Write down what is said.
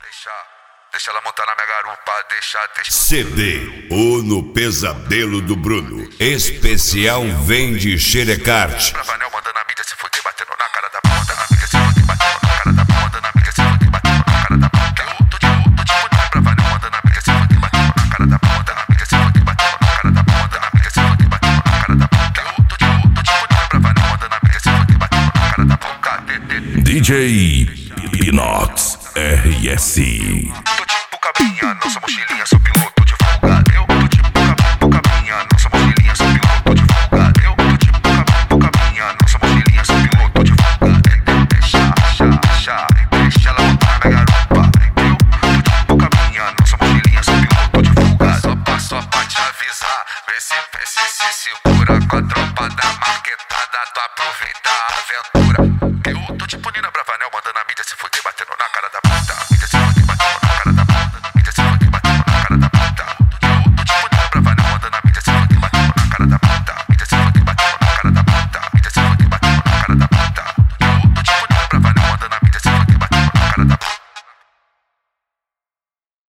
Deixa ela montar na minha garupa, deixa. CD ou no Pesadelo do Bruno. Especial vem de Xerecarte. Bravanel mandando a mídia se fuder, batendo na cara da bunda, na mídia se fuder, batendo na cara da bunda, na mídia se fuder, batendo na cara da bunda. Eu tô de fuder, Bravanel mandando a mídia se fuder, batendo na cara da bunda, na mídia se fuder, batendo na cara da bunda, na mídia se fuder, batendo na cara da bunda. Eu tô de fuder, Bravanel mandando a mídia se fuder, batendo na cara da bunda. DJ Pinox RS. Tô tipo cabrinha, nossa mochilinha, sou piloto.